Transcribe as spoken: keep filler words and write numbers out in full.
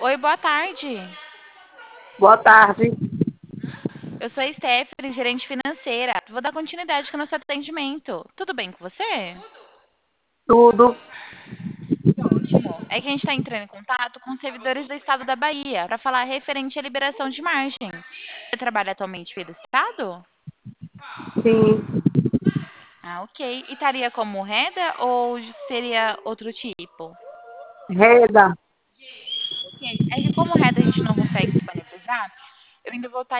Oi, boa tarde. Boa tarde. Eu sou a Stephanie, gerente financeira. Vou dar continuidade com o nosso atendimento. Tudo bem com você? Tudo. Ótimo. É que a gente está entrando em contato com os servidores do estado da Bahia para falar referente à liberação de margem. Você trabalha atualmente pelo estado? Sim. Ah, ok. E estaria como renda ou seria outro tipo? Reda. Ok. É que como renda a gente não consegue disponibilizar, eu ainda vou estar